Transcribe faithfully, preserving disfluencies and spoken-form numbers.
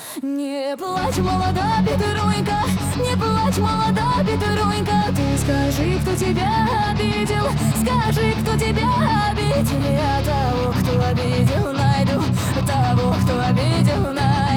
Не плачь, молода Петрунька, не плачь, молода Петрунька. Ты скажи, кто тебя обидел, скажи, кто тебя обидел. Я того, кто обидел, найду, того, кто обидел, найду.